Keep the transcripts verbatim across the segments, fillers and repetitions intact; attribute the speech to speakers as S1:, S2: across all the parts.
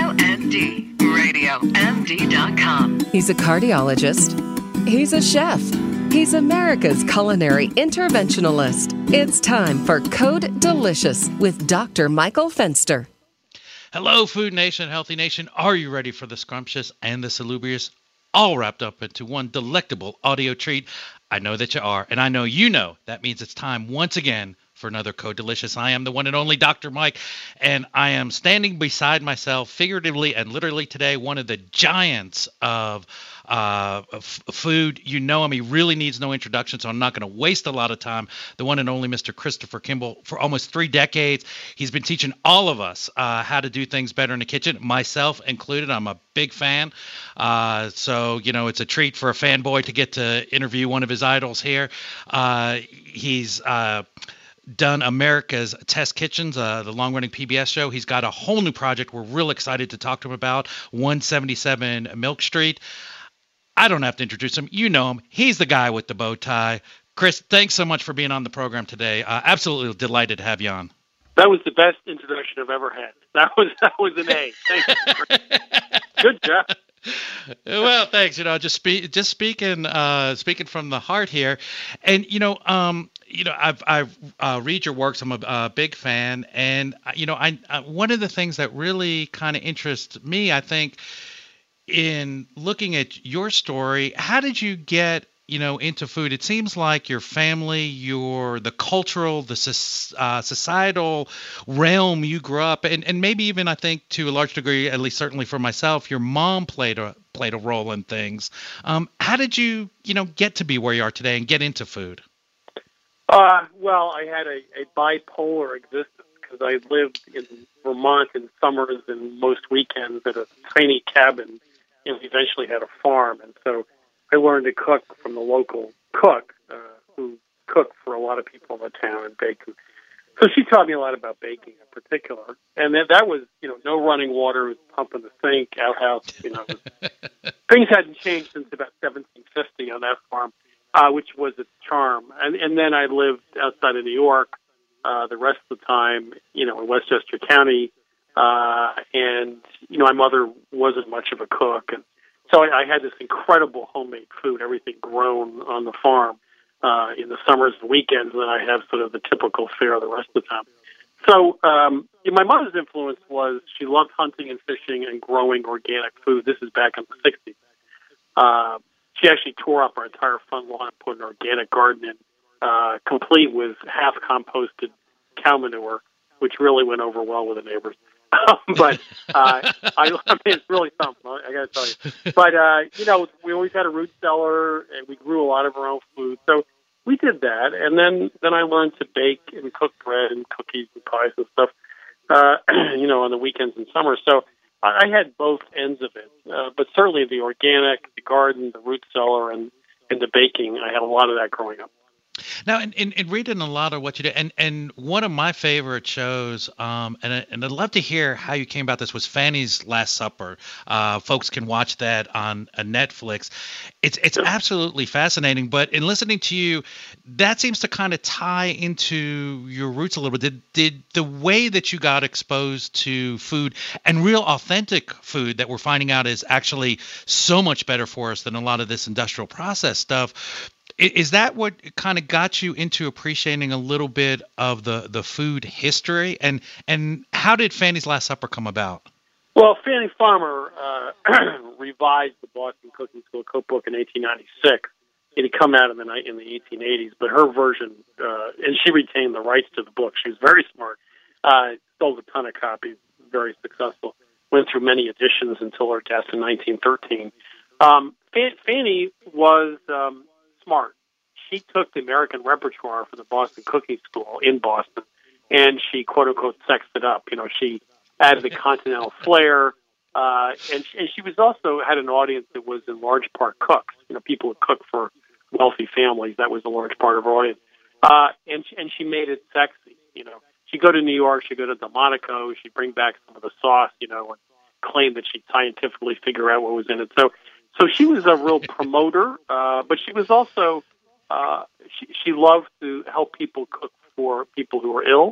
S1: Radio M D. radio M D dot com.
S2: He's a cardiologist. He's a chef. He's America's culinary interventionalist. It's time for Code Delicious with Doctor Michael Fenster.
S3: Hello, Food Nation, Healthy Nation. Are you ready for the scrumptious and the salubrious, all wrapped up into one delectable audio treat? I know that you are, and I know you know. That means it's time once again for another Code Delicious. I am the one and only Doctor Mike, and I am standing beside myself, figuratively and literally today, one of the giants of uh, f- food. You know him. He really needs no introduction, so I'm not going to waste a lot of time. The one and only Mister Christopher Kimball. For almost three decades, he's been teaching all of us uh, how to do things better in the kitchen, myself included. I'm a big fan. Uh, so, you know, it's a treat for a fanboy to get to interview one of his idols here. Uh, he's... Uh, done America's Test Kitchens, uh, the long-running P B S show. He's got a whole new project we're real excited to talk to him about, one seventy-seven Milk Street. I don't have to introduce him. You know him. He's the guy with the bow tie. Chris, thanks so much for being on the program today. Uh, absolutely delighted to have you on.
S4: That was the best introduction I've ever had. That was that was an A. Thank you. Good job.
S3: Well, thanks. You know, just speak, just speaking, uh, speaking from the heart here, and you know, um, you know, I've I've uh, read your works. I'm a, a big fan, and you know, I, I one of the things that really kind of interests me, I think, in looking at your story, how did you get, you know, into food? It seems like your family, your the cultural, the uh, societal realm you grew up, and, and maybe even I think to a large degree, at least certainly for myself, your mom played a played a role in things. Um, how did you, you know, get to be where you are today and get into food?
S4: Uh, well, I had a, a bipolar existence because I lived in Vermont in summers and most weekends at a tiny cabin, and eventually had a farm, and so I learned to cook from the local cook, uh, who cooked for a lot of people in the town and baked. So she taught me a lot about baking in particular. And that, that was, you know, no running water, it was pumping the sink, outhouse, you know. Things hadn't changed since about seventeen fifty on that farm, uh, which was its charm. And, and then I lived outside of New York uh, the rest of the time, you know, in Westchester County. Uh, and, you know, my mother wasn't much of a cook, and so I, I had this incredible homemade food, everything grown on the farm uh, in the summers and weekends, and then I have sort of the typical fare the rest of the time. So um, yeah, my mother's influence was she loved hunting and fishing and growing organic food. This is back in the sixties. Uh, she actually tore up our entire front lawn and put an organic garden in, uh, complete with half-composted cow manure, which really went over well with the neighbors. but uh, I, I mean, it's really something, I got to tell you. But, uh, you know, we always had a root cellar, and we grew a lot of our own food. So we did that. And then, then I learned to bake and cook bread and cookies and pies and stuff, uh, you know, on the weekends and summer. So I, I had both ends of it. Uh, but certainly the organic, the garden, the root cellar, and, and the baking, I had a lot of that growing up.
S3: Now, in, in, in reading a lot of what you did, and, and one of my favorite shows, um, and, I, and I'd love to hear how you came about this, was Fanny's Last Supper. Uh, folks can watch that on uh, Netflix. It's it's absolutely fascinating, but in listening to you, that seems to kind of tie into your roots a little bit. Did, did the way that you got exposed to food, and real authentic food that we're finding out is actually so much better for us than a lot of this industrial process stuff, is that what kind of got you into appreciating a little bit of the, the food history? And and how did Fanny's Last Supper come about?
S4: Well, Fanny Farmer uh, revised the Boston Cooking School cookbook in eighteen ninety-six. It had come out in the in the eighteen eighties, but her version, uh, and she retained the rights to the book. She was very smart. Uh, sold a ton of copies, very successful. Went through many editions until her death in nineteen thirteen. Um, Fanny was... Um, smart. She took the American repertoire for the Boston Cooking School in Boston, and she, quote-unquote, sexed it up. You know, she added the continental flair, uh, and, she, and she was also had an audience that was in large part cooks, you know, people who cook for wealthy families. That was a large part of her audience. Uh, and, she, and she made it sexy, you know. She'd go to New York, she'd go to Delmonico, she'd bring back some of the sauce, you know, and claim that she'd scientifically figure out what was in it. So So she was a real promoter, uh, but she was also, uh, she, she loved to help people cook for people who were ill.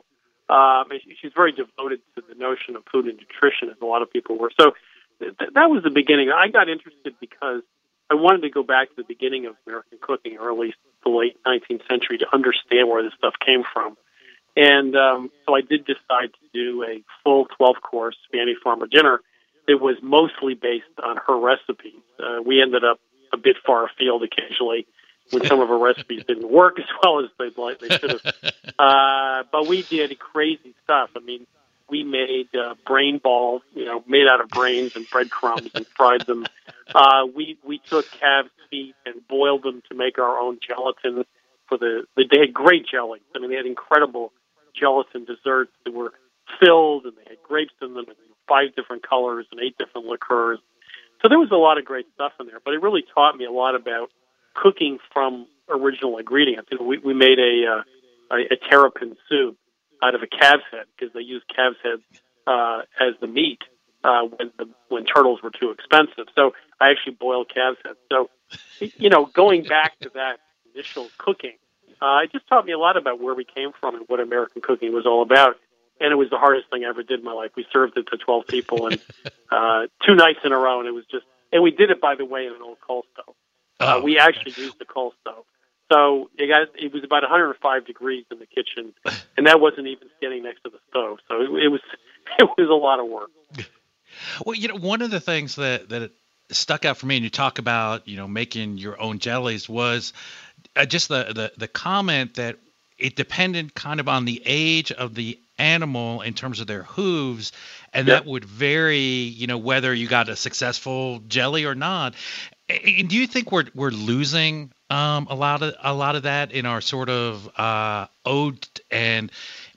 S4: Um, and she, she's very devoted to the notion of food and nutrition, as a lot of people were. So th- that was the beginning. I got interested because I wanted to go back to the beginning of American cooking, or at least the late nineteenth century, to understand where this stuff came from. And um, so I did decide to do a full twelve-course Fannie Farmer dinner that was mostly based on her recipes. Uh, we ended up a bit far afield occasionally when some of her recipes didn't work as well as they'd like they should have. Uh, but we did crazy stuff. I mean, we made uh, brain balls, you know, made out of brains and breadcrumbs, and fried them. Uh, we we took calves' feet and boiled them to make our own gelatin. For the, the they had great jellies. I mean, they had incredible gelatin desserts that were filled, and they had grapes in them, and five different colors and eight different liqueurs. So there was a lot of great stuff in there. But it really taught me a lot about cooking from original ingredients. You know, we, we made a, uh, a a terrapin soup out of a calf's head, because they used calf's heads uh, as the meat uh, when the, when turtles were too expensive. So I actually boiled calf's heads. So, you know, going back to that initial cooking, uh, it just taught me a lot about where we came from and what American cooking was all about. And it was the hardest thing I ever did in my life. We served it to twelve people, and uh, two nights in a row, and it was just, and we did it, by the way, in an old coal stove. Uh,
S3: Oh.
S4: we actually used the coal stove. So it, got, it was about one hundred five degrees in the kitchen, and that wasn't even standing next to the stove. So it, it was it was a lot of work.
S3: Well, you know, one of the things that that stuck out for me, and you talk about, you know, making your own jellies, was uh, just the, the the comment that it depended kind of on the age of the animal in terms of their hooves, and
S4: Yep.
S3: that would vary, you know, whether you got a successful jelly or not. And do you think we're we're losing um, a lot of a lot of that in our sort of uh, ode and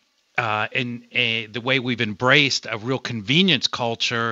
S3: uh, in uh, the way we've embraced a real convenience culture?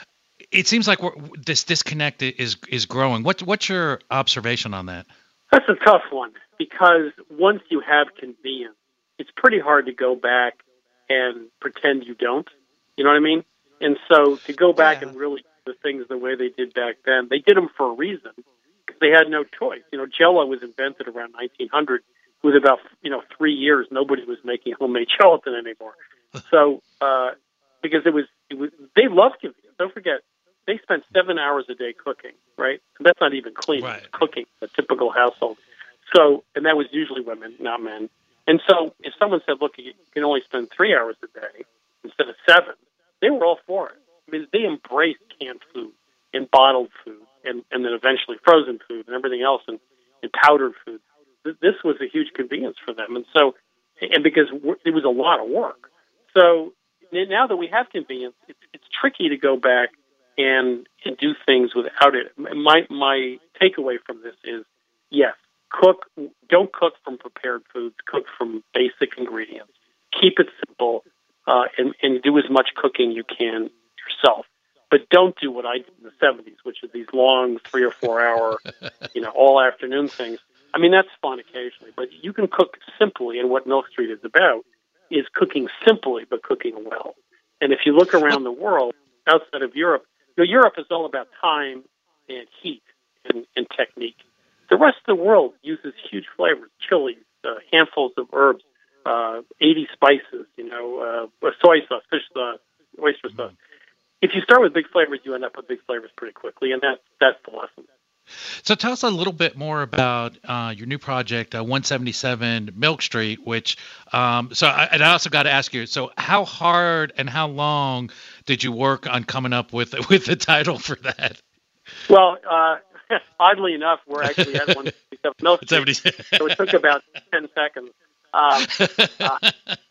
S3: It seems like we're, this disconnect is is growing. What's what's your observation on that?
S4: That's a tough one, because once you have convenience, it's pretty hard to go back and pretend you don't. You know what I mean? And so to go back
S3: Yeah.
S4: and really do the things the way they did back then, they did them for a reason, because they had no choice. You know, Jell-O was invented around nineteen hundred. With about, you know, three years, nobody was making homemade gelatin anymore. So, uh, because it was, it was, they loved convenience. Don't forget, they spent seven hours a day cooking, right? So that's not even clean.
S3: Right.
S4: It's cooking, a typical household. So, and that was usually women, not men. And so if someone said, look, you can only spend three hours a day instead of seven, they were all for it. I mean, they embraced canned food and bottled food, and, and then eventually frozen food and everything else, and, and powdered food. Th- This was a huge convenience for them. And so, and because w- it was a lot of work. So n- now that we have convenience, it's, it's tricky to go back and, and do things without it. My, my takeaway from this is, yes, cook, don't cook from prepared foods, cook from basic ingredients. Keep it simple, uh, and, and do as much cooking you can yourself. But don't do what I did in the seventies, which is these long three or four hour, you know, all afternoon things. I mean, that's fun occasionally, but you can cook simply, and what Milk Street is about is cooking simply, but cooking well. And if you look around the world, outside of Europe, you know, Europe is all about time and heat and, and technique. The rest of the world uses huge flavors, chilies, uh, handfuls of herbs, uh, eighty spices, you know, uh, soy sauce, fish sauce, oyster sauce. If you start with big flavors, you end up with big flavors pretty quickly, and that's, that's the lesson.
S3: So tell us a little bit more about uh, your new project, uh, one seventy-seven Milk Street, which, um, so I, and I also got to ask you, so how hard and how long did you work on coming up with with the title for that?
S4: Well, uh, oddly enough, we're actually at one seventy-seven Milk Street, so it took about ten seconds. Um, uh,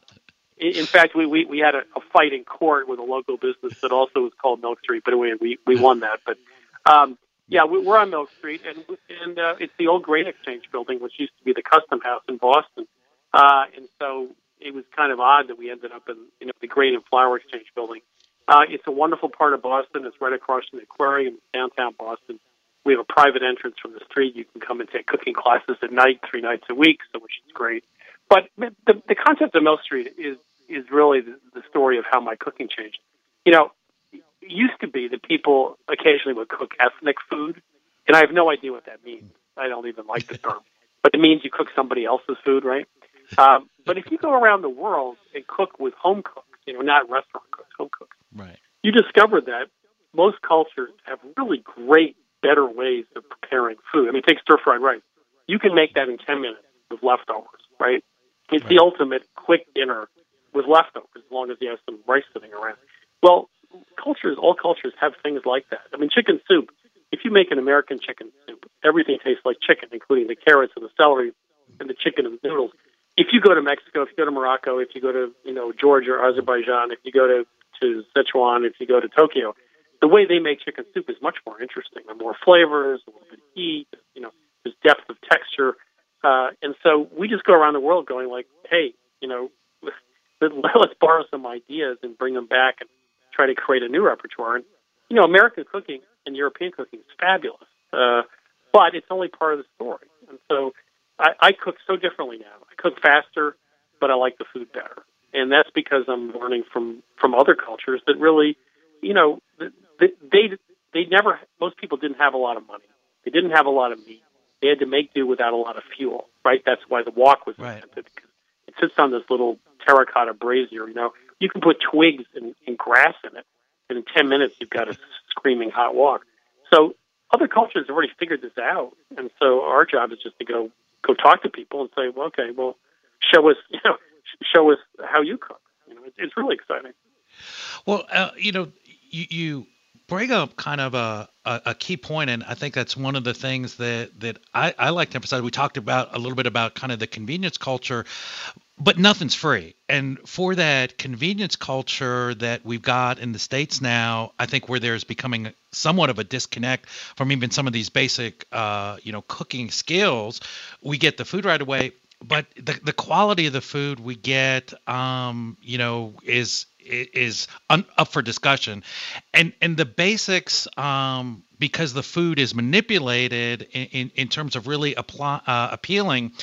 S4: in fact, we, we, we had a, a fight in court with a local business that also was called Milk Street, but we we, we won that. But um, yeah, we, we're on Milk Street, and and uh, it's the old grain exchange building, which used to be the Custom House in Boston. Uh, and so it was kind of odd that we ended up in, you know, the grain and flour exchange building. Uh, it's a wonderful part of Boston. It's right across from the aquarium, downtown Boston. We have a private entrance from the street. You can come and take cooking classes at night, three nights a week, so which is great. But the, the concept of Milk Street is is really the, the story of how my cooking changed. You know, it used to be that people occasionally would cook ethnic food, and I have no idea what that means. I don't even like the term. But it means you cook somebody else's food, right? Um, but if you go around the world and cook with home cooks, you know, not restaurant cooks, home cooks,
S3: Right.
S4: you discover that most cultures have really great, better ways of preparing food. I mean, take stir-fried rice. You can make that in ten minutes with leftovers, right? It's
S3: Right.
S4: the ultimate quick dinner with leftovers, as long as you have some rice sitting around. Well, cultures, all cultures have things like that. I mean, chicken soup. If you make an American chicken soup, everything tastes like chicken, including the carrots and the celery and the chicken and the noodles. If you go to Mexico, if you go to Morocco, if you go to, you know, Georgia or Azerbaijan, if you go to, to Sichuan, if you go to Tokyo, the way they make chicken soup is much more interesting. There are more flavors, a little bit of heat, you know, there's depth of texture. Uh, and so we just go around the world going like, hey, you know, let's borrow some ideas and bring them back and try to create a new repertoire. And, you know, American cooking and European cooking is fabulous, uh, but it's only part of the story. And so I, I cook so differently now. I cook faster, but I like the food better. And that's because I'm learning from, from other cultures that really, you know, they, they, they never, most people didn't have a lot of money. They didn't have a lot of meat. They had to make do without a lot of fuel, right? That's why the wok was
S3: Right.
S4: invented. It sits on this little terracotta brazier, you know. You can put twigs and, and grass in it, and in ten minutes you've got a screaming hot wok. So other cultures have already figured this out, and so our job is just to go go talk to people and say, well, okay, well, show us, you know, show us how you cook. You know, it's, it's really exciting.
S3: Well, uh, you know, you, you bring up kind of a, a, a key point, and I think that's one of the things that, that I, I like to emphasize. We talked about a little bit about kind of the convenience culture, but nothing's free. And for that convenience culture that we've got in the States now, I think where there's becoming somewhat of a disconnect from even some of these basic, uh, you know, cooking skills, we get the food right away, but the, the quality of the food we get, um, you know, is is un, up for discussion, and and the basics, um, because the food is manipulated in, in, in terms of really apply, uh, appealing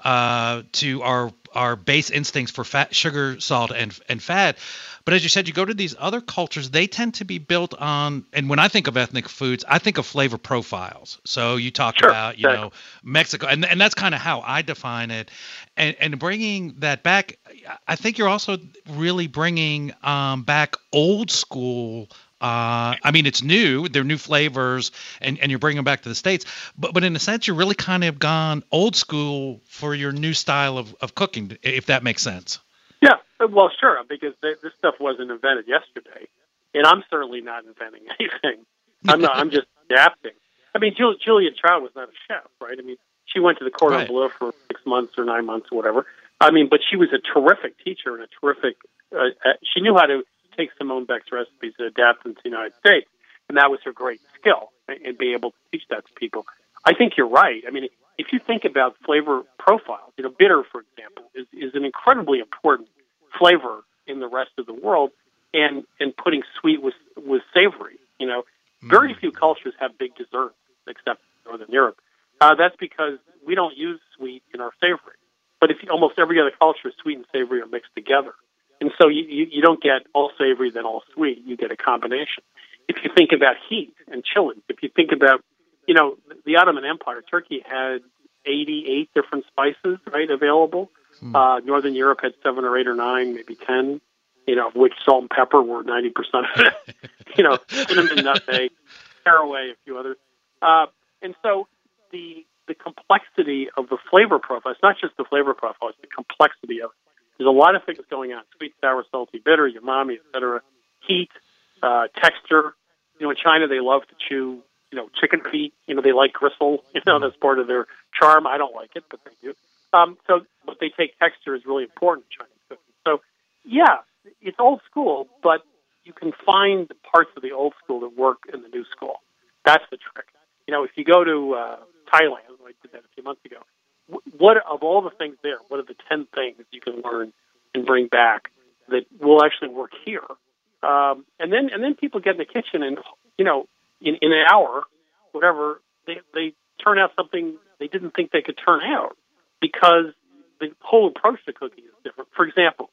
S3: uh, to our our base instincts for fat, sugar, salt, and and fat. But as you said, you go to these other cultures, they tend to be built on, and when I think of ethnic foods, I think of flavor profiles. So you talked
S4: Sure,
S3: about, you
S4: exactly.
S3: know, Mexico, and and that's kind of how I define it. And and bringing that back, I think you're also really bringing um, back old school. Uh, I mean, it's new; they're new flavors, and, and you're bringing them back to the States. But but in a sense, you're really kind of gone old school for your new style of, of cooking, if that makes sense.
S4: Yeah, well, sure, because th- this stuff wasn't invented yesterday, and I'm certainly not inventing anything. I'm not. I'm just adapting. I mean, Jul- Julia Child was not a chef, right? I mean, she went to the Cordon
S3: Right.
S4: Bleu for six months or nine months or whatever. I mean, but she was a terrific teacher and a terrific. Uh, uh, she knew how to take Simone Beck's recipes and adapt them to the United States, and that was her great skill, and, and be able to teach that to people. I think you're right. I mean, if you think about flavor profiles, you know, bitter, for example, is, is an incredibly important flavor in the rest of the world, and, and putting sweet with with savory. You know, very few cultures have big desserts except Northern Europe. Uh, that's because we don't use sweet in our savory. But if you, almost every other culture, sweet and savory are mixed together. And so you, you, you don't get all savory then all sweet. You get a combination. If you think about heat and chili, if you think about, you know, the Ottoman Empire, Turkey had eighty-eight different spices, right, available. Hmm. Uh, Northern Europe had seven or eight or nine, maybe ten, you know, of which salt and pepper were ninety percent of it. you know, cinnamon, nutmeg, caraway, a few others. Uh, and so the the complexity of the flavor profile, it's not just the flavor profile, it's the complexity of it. There's a lot of things going on: sweet, sour, salty, bitter, umami, et cetera. Heat, uh, texture. You know, in China they love to chew, you know, chicken feet. You know, they like gristle. You know, that's part of their charm. I don't like it, but they do. Um, so, what they take texture is really important in Chinese cooking. So, yeah, it's old school, but you can find parts of the old school that work in the new school. That's the trick. You know, if you go to uh, Thailand, I did that a few months ago. What of all the things there? What are the ten things you can learn and bring back that will actually work here? Um, and then, and then people get in the kitchen, and you know, in, in an hour, whatever, they they turn out something they didn't think they could turn out because the whole approach to cooking is different. For example,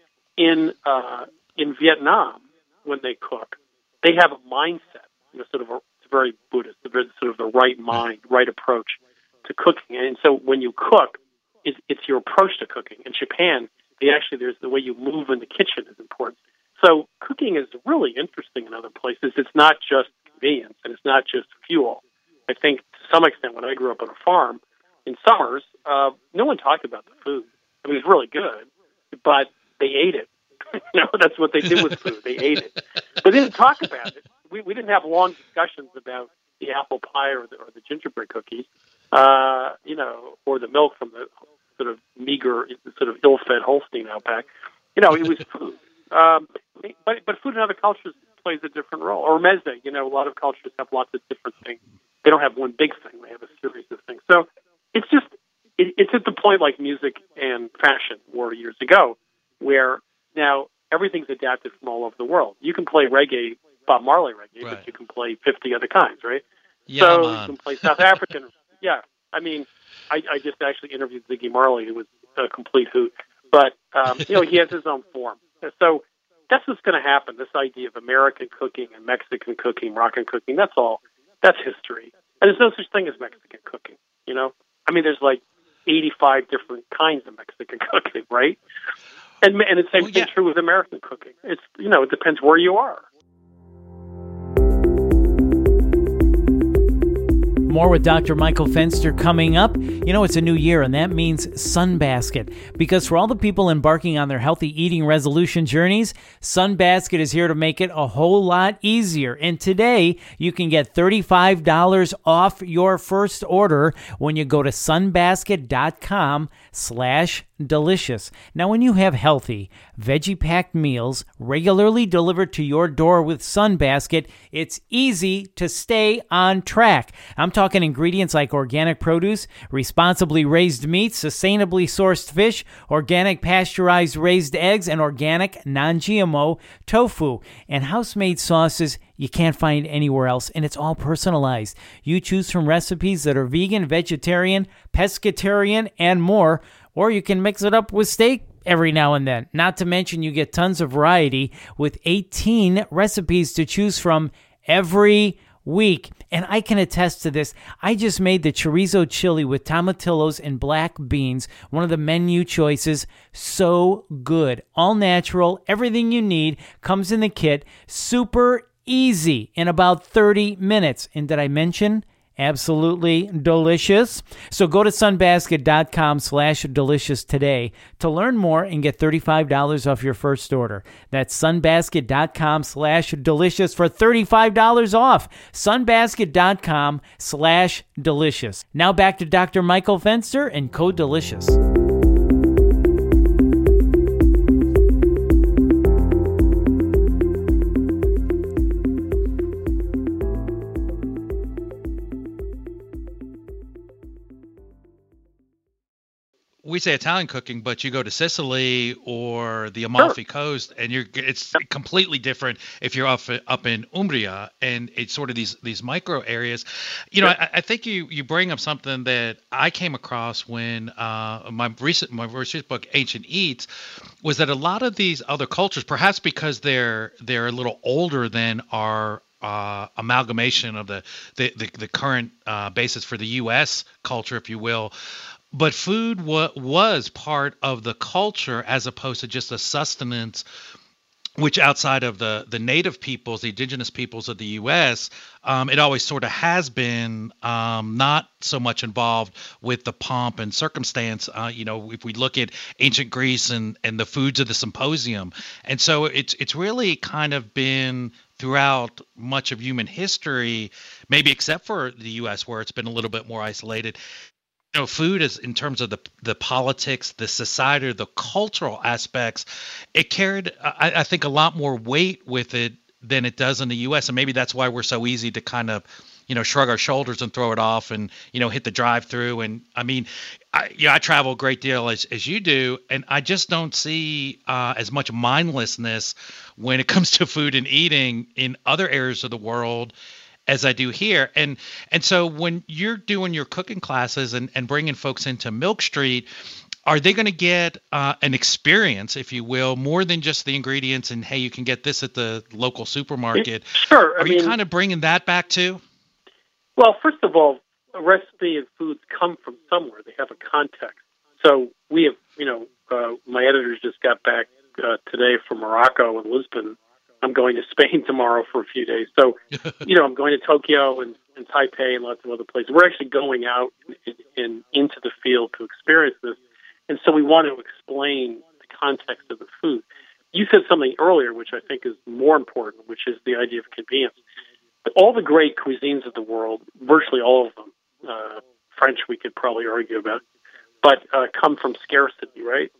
S4: in uh, in Vietnam, when they cook, they have a mindset. You know, sort of a, it's very Buddhist, it's sort of the right mind, right approach to cooking. And so when you cook, is it's your approach to cooking. In Japan, they actually there's the way you move in the kitchen is important. So cooking is really interesting in other places. It's not just convenience, and it's not just fuel. I think to some extent, when I grew up on a farm, in summers, uh, no one talked about the food. I mean, it was really good, but they ate it. You know, that's what they did with food. They ate it. But they didn't talk about it. We we didn't have long discussions about the apple pie or the, or the gingerbread cookies, uh, you know, or the milk from the sort of meager, sort of ill-fed Holstein out back. You know, it was food. Um, but but food in other cultures plays a different role. Or meze, you know, a lot of cultures have lots of different things. They don't have one big thing. They have a series of things. So it's just, it, it's at the point like music and fashion were years ago, where now everything's adapted from all over the world. You can play reggae, Bob Marley reggae,
S3: Right.
S4: but you can play fifty other kinds, right?
S3: Yeah,
S4: so
S3: man.
S4: you can play South African. Yeah. I mean, I, I just actually interviewed Ziggy Marley, who was a complete hoot. But, um, you know, he has his own form. So that's what's going to happen. This idea of American cooking and Mexican cooking, Moroccan cooking, that's all. That's history. And there's no such thing as Mexican cooking, you know? I mean, there's like eighty-five different kinds of Mexican cooking, right? And, and the same
S3: Well,
S4: thing
S3: yeah.
S4: true with American cooking. It's, you know, it depends where you are.
S5: More with Doctor Michael Fenster coming up. You know, it's a new year, and that means Sunbasket. Because for all the people embarking on their healthy eating resolution journeys, Sunbasket is here to make it a whole lot easier. And today, you can get thirty-five dollars off your first order when you go to sunbasket.com slash delicious. Now, when you have healthy, veggie-packed meals regularly delivered to your door with Sunbasket, it's easy to stay on track. I'm talking ingredients like organic produce, responsibly raised meats, sustainably sourced fish, organic pasteurized raised eggs, and organic non-G M O tofu, and house-made sauces you can't find anywhere else, and it's all personalized. You choose from recipes that are vegan, vegetarian, pescatarian, and more, or you can mix it up with steak every now and then. Not to mention you get tons of variety with eighteen recipes to choose from every week. And I can attest to this. I just made the chorizo chili with tomatillos and black beans, one of the menu choices. So good. All natural. Everything you need comes in the kit. Super easy in about thirty minutes. And did I mention absolutely delicious? So go to sunbasket.com slash delicious today to learn more and get thirty-five dollars off your first order. That's sunbasket.com slash delicious for thirty-five dollars off. Sunbasket.com slash delicious. Now back to Doctor Michael Fenster and Code Delicious.
S3: We say Italian cooking, but you go to Sicily or the Amalfi Coast, and you're it's completely different if you're up up in Umbria, and it's sort of these these micro areas. You know, I, I think you you bring up something that I came across when uh, my recent my recent book Ancient Eats was that a lot of these other cultures, perhaps because they're they're a little older than our uh, amalgamation of the the the, the current uh, basis for the U S culture, if you will. But food wa- was part of the culture as opposed to just a sustenance, which outside of the, the native peoples, the indigenous peoples of the U S, um, it always sort of has been um, not so much involved with the pomp and circumstance. Uh, you know, if we look at ancient Greece and, and the foods of the symposium. And so it's it's really kind of been throughout much of human history, maybe except for the U S where it's been a little bit more isolated. You know, food is in terms of the the politics, the society, the cultural aspects. It carried, I, I think, a lot more weight with it than it does in the U S, and maybe that's why we're so easy to kind of, you know, shrug our shoulders and throw it off, and you know, hit the drive-through. And I mean, I, yeah, I travel a great deal as as you do, and I just don't see uh, as much mindlessness when it comes to food and eating in other areas of the world as I do here. And and so when you're doing your cooking classes and, and bringing folks into Milk Street, are they going to get uh, an experience, if you will, more than just the ingredients and, hey, you can get this at the local supermarket?
S4: Sure. I
S3: Are
S4: mean,
S3: you kind of bringing that back too?
S4: Well, first of all, a recipe and foods come from somewhere. They have a context. So we have, you know, uh, my editors just got back uh, today from Morocco and Lisbon. I'm going to Spain tomorrow for a few days. So, you know, I'm going to Tokyo and, and Taipei and lots of other places. We're actually going out in, in, into the field to experience this. And so we want to explain the context of the food. You said something earlier, which I think is more important, which is the idea of convenience. But all the great cuisines of the world, virtually all of them, uh, French we could probably argue about, but uh, come from scarcity, right?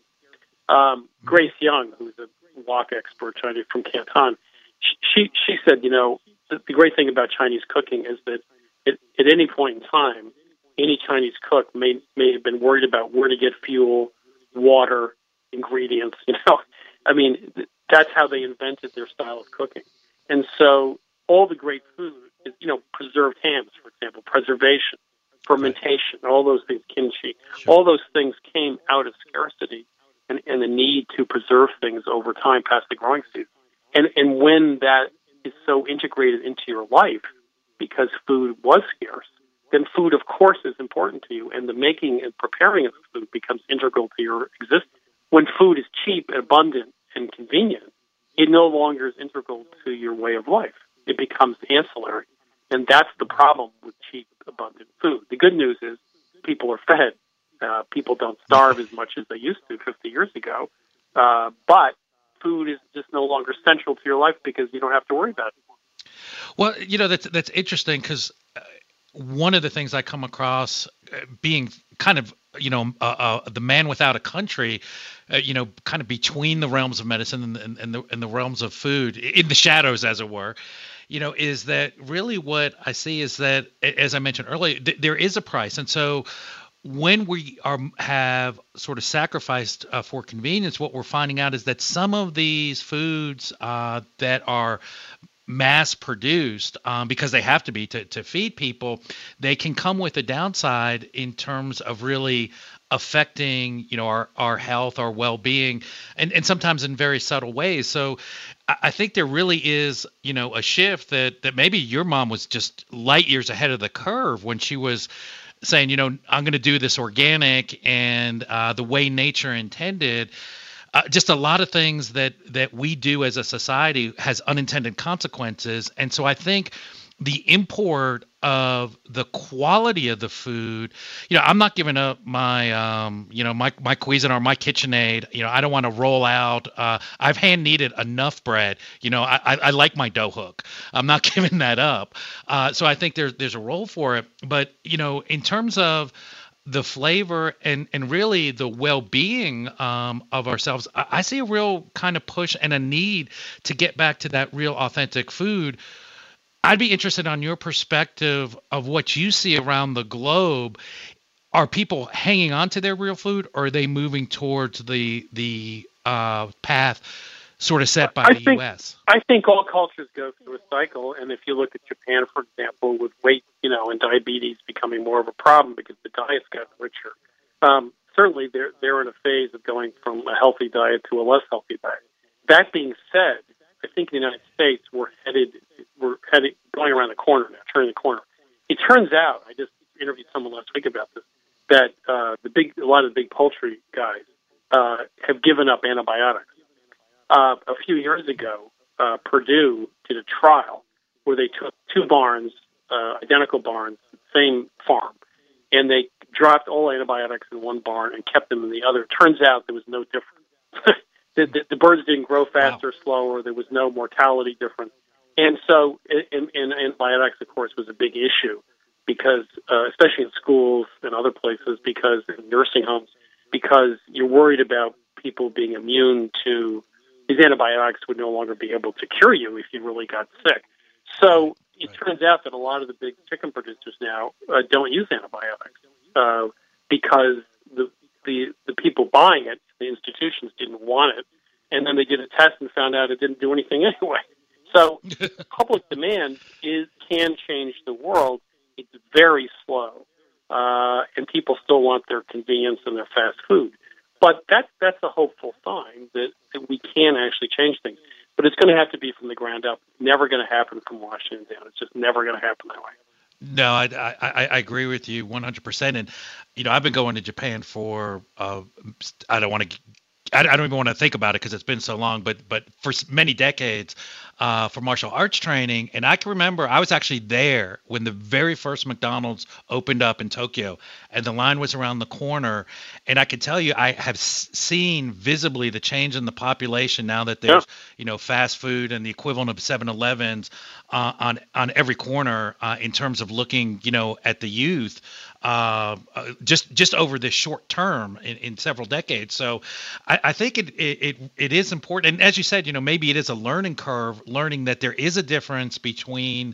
S4: Um, Grace Young, who's a wok expert Chinese from Canton, she she said, you know, the, the great thing about Chinese cooking is that it, at any point in time, any Chinese cook may may have been worried about where to get fuel, water, ingredients. You know, I mean, that's how they invented their style of cooking. And so, all the great food is, you know, preserved hams, for example, preservation, fermentation, right. All those things, kimchi, sure. All those things came out of scarcity and, and the need to preserve things over time past the growing season. And and when that is so integrated into your life, because food was scarce, then food, of course, is important to you, and the making and preparing of the food becomes integral to your existence. When food is cheap and abundant and convenient, it no longer is integral to your way of life. It becomes ancillary. And that's the problem with cheap, abundant food. The good news is people are fed. Uh, people don't starve as much as they used to fifty years ago. Uh, but food is just no longer central to your life because you don't have to worry about it.
S3: Well, you know, that's, that's interesting because uh, one of the things I come across uh, being kind of, you know, uh, uh, the man without a country, uh, you know, kind of between the realms of medicine and, and, and, the, and the realms of food, in the shadows, as it were, you know, is that really what I see is that, as I mentioned earlier, th- there is a price. And so when we are have sort of sacrificed uh, for convenience, what we're finding out is that some of these foods uh, that are mass produced um, because they have to be to, to feed people, they can come with a downside in terms of really affecting, you know, our, our health, our well-being, and, and sometimes in very subtle ways. So I, I think there really is, you know, a shift that, that maybe your mom was just light years ahead of the curve when she was saying, you know, I'm going to do this organic and uh, the way nature intended. Uh, just a lot of things that that we do as a society has unintended consequences. And so I think the import of the quality of the food, you know, I'm not giving up my, um, you know, my, my Cuisinart or my KitchenAid. You know, I don't want to roll out. Uh, I've hand kneaded enough bread. You know, I, I, I like my dough hook. I'm not giving that up. Uh, so I think there's, there's a role for it. But, you know, in terms of the flavor and, and really the well-being um, of ourselves, I, I see a real kind of push and a need to get back to that real authentic food. I'd be interested on your perspective of what you see around the globe. Are people hanging on to their real food, or are they moving towards the the uh, path sort of set by
S4: I
S3: the
S4: think,
S3: U S?
S4: I think all cultures go through a cycle, and if you look at Japan, for example, with weight, you know, and diabetes becoming more of a problem because the diet's gotten richer, um, certainly they're they're in a phase of going from a healthy diet to a less healthy diet. That being said, I think in the United States we're headed we're headed going around the corner now, turning the corner. It turns out, I just interviewed someone last week about this, that uh, the big a lot of the big poultry guys uh, have given up antibiotics. Uh, a few years ago, uh, Purdue did a trial where they took two barns, uh, identical barns, same farm, and they dropped all antibiotics in one barn and kept them in the other. Turns out there was no difference. the, the, the birds didn't grow faster or slower. There was no mortality difference. And so, and, and antibiotics, of course, was a big issue because, uh, especially in schools and other places, because in nursing homes, because you're worried about people being immune to these antibiotics would no longer be able to cure you if you really got sick. So it right. turns out that a lot of the big chicken producers now uh, don't use antibiotics uh, because the, the the people buying it, the institutions, didn't want it, and then they did a test and found out it didn't do anything anyway. So public demand is can change the world. It's very slow, uh, and people still want their convenience and their fast food. But that's that's a hopeful sign that, that we can actually change things. But it's going to have to be from the ground up. It's never going to happen from Washington down. It's just never going to happen that way.
S3: No, I, I I agree with you one hundred percent. And you know, I've been going to Japan for uh, I don't want to. I don't even want to think about it because it's been so long, but but for many decades uh, for martial arts training. And I can remember I was actually there when the very first McDonald's opened up in Tokyo, and the line was around the corner. And I can tell you, I have seen visibly the change in the population now that there's yeah. you know fast food and the equivalent of seven elevens uh, on on every corner uh, in terms of looking you know at the youth. Uh, just just over this short term in, in several decades. So I, I think it, it it is important. And as you said, you know, maybe it is a learning curve, learning that there is a difference between,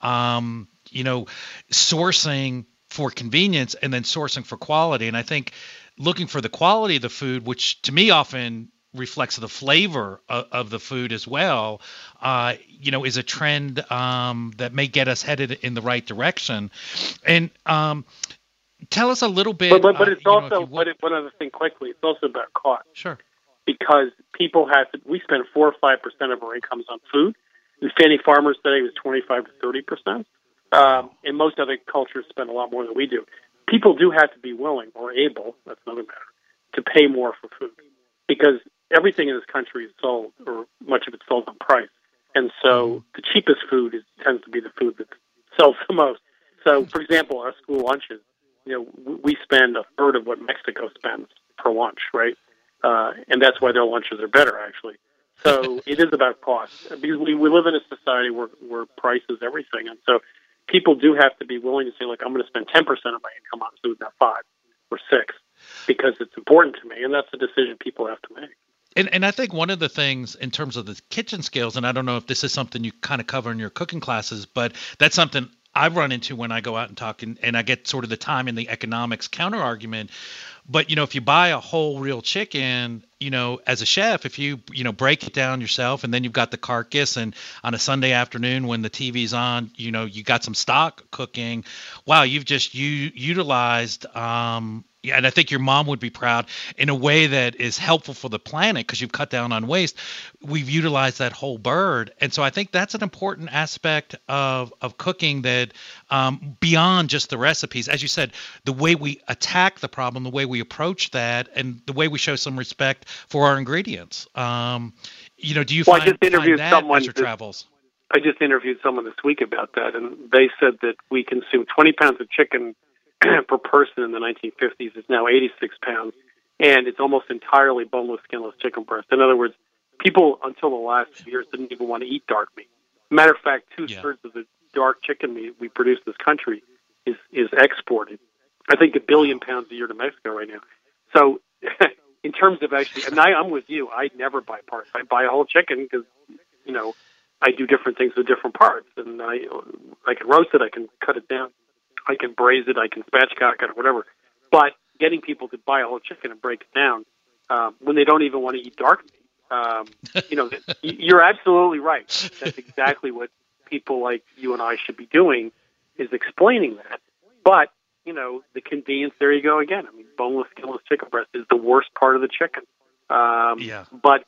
S3: um, you know, sourcing for convenience and then sourcing for quality. And I think looking for the quality of the food, which to me often reflects the flavor of, of the food as well, uh, you know, is a trend um, that may get us headed in the right direction. And um, tell us a little bit.
S4: But, but, but
S3: uh,
S4: it's also,
S3: know,
S4: but it, one other thing quickly, it's also about cost.
S3: Sure.
S4: Because people have to, we spend four or five percent of our incomes on food. And Fannie farmers today was twenty-five to thirty percent. Um, and most other cultures spend a lot more than we do. People do have to be willing or able, that's another matter, to pay more for food. Because everything in this country is sold, or much of it's sold on price. And so the cheapest food is, tends to be the food that sells the most. So, for example, our school lunches, you know, we spend a third of what Mexico spends per lunch, right? Uh, and that's why their lunches are better, actually. So it is about cost. Because we, we live in a society where, where price is everything. And so people do have to be willing to say, like, I'm going to spend ten percent of my income on food, not five or six, because it's important to me. And that's a decision people have to make.
S3: And and I think one of the things in terms of the kitchen skills, and I don't know if this is something you kind of cover in your cooking classes, but that's something I've run into when I go out and talk, and, and I get sort of the time and the economics counter argument. But, you know, if you buy a whole real chicken, you know, as a chef, if you, you know, break it down yourself and then you've got the carcass, and on a Sunday afternoon when the T V's on, you know, you got some stock cooking. Wow, you've just you utilized um yeah, and I think your mom would be proud in a way that is helpful for the planet because you've cut down on waste. We've utilized that whole bird. And so I think that's an important aspect of, of cooking that um, beyond just the recipes, as you said, the way we attack the problem, the way we approach that, and the way we show some respect for our ingredients. Um, you know, do you
S4: well,
S3: find,
S4: I just interviewed
S3: find that
S4: someone
S3: as your
S4: this,
S3: travels?
S4: I just interviewed someone this week about that, and they said that we consume twenty pounds of chicken per person in the nineteen fifties. Is now eighty-six pounds, and it's almost entirely boneless, skinless chicken breast. In other words, people until the last few years didn't even want to eat dark meat. Matter of fact, two-thirds yeah. of the dark chicken meat we produce in this country is, is exported. I think a billion pounds a year to Mexico right now. So in terms of actually, and I, I'm with you, I never buy parts. I buy a whole chicken because, you know, I do different things with different parts, and I, I can roast it, I can cut it down. I can braise it, I can spatchcock it, or whatever. But getting people to buy a whole chicken and break it down um, when they don't even want to eat dark meat, um, you know, you're absolutely right. That's exactly what people like you and I should be doing, is explaining that. But, you know, the convenience, there you go again. I mean, boneless, skinless chicken breast is the worst part of the chicken. Um,
S3: yeah.
S4: But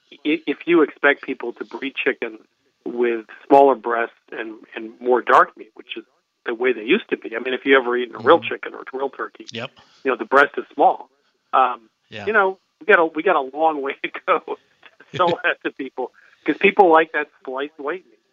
S4: if you expect people to breed chicken with smaller breasts and, and more dark meat, which is the way they used to be. I mean, if you ever eaten a real
S3: mm-hmm.
S4: chicken or a real turkey,
S3: yep.
S4: you know, the breast is small. Um,
S3: yeah.
S4: You know, we got a we got a long way to go to sell that to people, because people like that sliced white meat.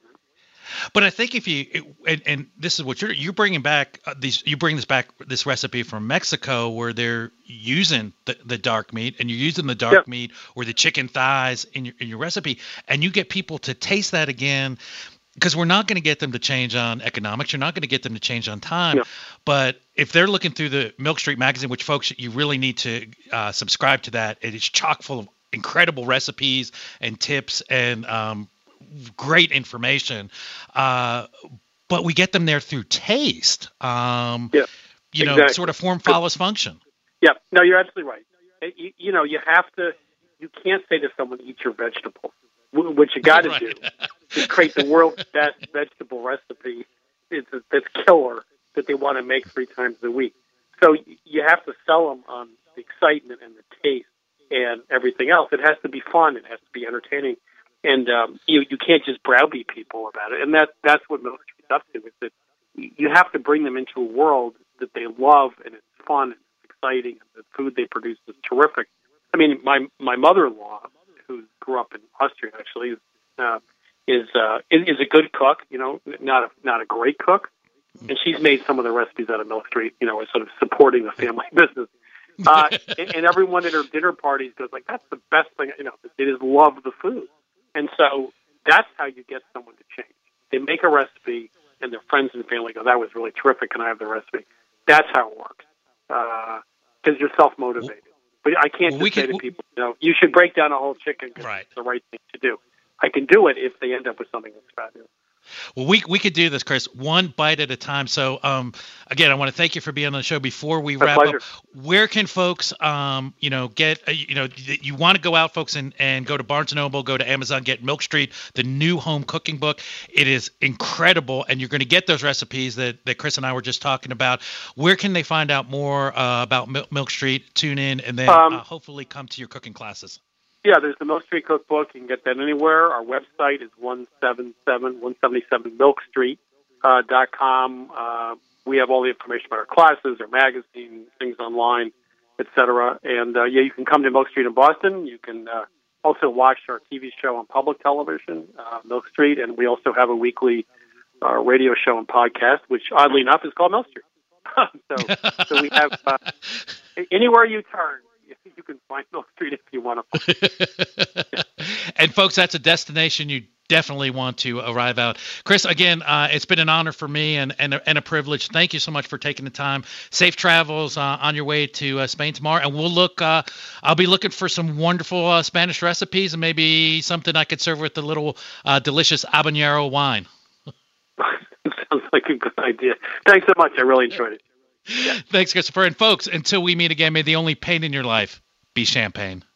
S3: But I think if you and, and this is what you're you're bringing back uh, these you bring this back this recipe from Mexico where they're using the, the dark meat, and you're using the dark
S4: yep.
S3: meat or the chicken thighs in your in your recipe, and you get people to taste that again. Because we're not going to get them to change on economics. You're not going to get them to change on time.
S4: Yeah.
S3: But if they're looking through the Milk Street magazine, which folks, you really need to uh, subscribe to that. It is chock full of incredible recipes and tips and um, great information. Uh, but we get them there through taste. Um,
S4: yeah,
S3: you know,
S4: exactly.
S3: sort of form follows function.
S4: Yeah, no, you're absolutely right. You, you know, you have to, you can't say to someone, eat your vegetables. What you got to
S3: right.
S4: do is create the world's best vegetable recipe. It's a, that's killer that they want to make three times a week. So you have to sell them on the excitement and the taste and everything else. It has to be fun. It has to be entertaining, and um, you you can't just browbeat people about it. And that that's what Milk Street's up to. Is that you have to bring them into a world that they love, and it's fun, and it's exciting, and the food they produce is terrific. I mean, my my mother-in-law, who grew up in Austria, actually, uh, is uh, is is a good cook. You know, not a not a great cook, and she's made some of the recipes out of Milk Street. You know, sort of supporting the family business. Uh, and, and everyone at her dinner parties goes like, "That's the best thing." You know, they just love the food, and so that's how you get someone to change. They make a recipe, and their friends and family go, "That was really terrific. Can I have the recipe?" That's how it works, because uh, you're self-motivated. But I can't
S3: well,
S4: just say
S3: can,
S4: to people, you know, you should break down a whole chicken because
S3: right.
S4: it's the right thing to do. I can do it if they end up with something that's fabulous.
S3: Well, we we could do this, Chris, one bite at a time. So, um, again, I want to thank you for being on the show. Before we
S4: My
S3: wrap
S4: pleasure.
S3: up, where can folks, um, you know, get, uh, you know, you want to go out, folks, and, and go to Barnes and Noble, go to Amazon, get Milk Street, the new home cooking book. It is incredible, and you're going to get those recipes that, that Chris and I were just talking about. Where can they find out more uh, about Milk Street? Tune in, and then um, uh, hopefully come to your cooking classes.
S4: Yeah, there's the Milk Street Cookbook. You can get that anywhere. Our website is one seventy-seven, one seventy-seven milk street dot com. Uh, we have all the information about our classes, our magazine, things online, et cetera. And, uh, yeah, you can come to Milk Street in Boston. You can uh, also watch our T V show on public television, uh, Milk Street. And we also have a weekly uh, radio show and podcast, which, oddly enough, is called Milk Street. so, so we have uh, anywhere you turn, you can find Milk Street if you want to.
S3: And folks, that's a destination you definitely want to arrive at. Chris, again, uh, it's been an honor for me and, and, a, and a privilege. Thank you so much for taking the time. Safe travels uh, on your way to uh, Spain tomorrow. And we'll look, uh, I'll be looking for some wonderful uh, Spanish recipes and maybe something I could serve with a little uh, delicious habanero wine.
S4: Sounds like a good idea. Thanks so much. I really enjoyed it.
S3: Yeah. Thanks, Christopher. And folks, until we meet again, may the only pain in your life be champagne.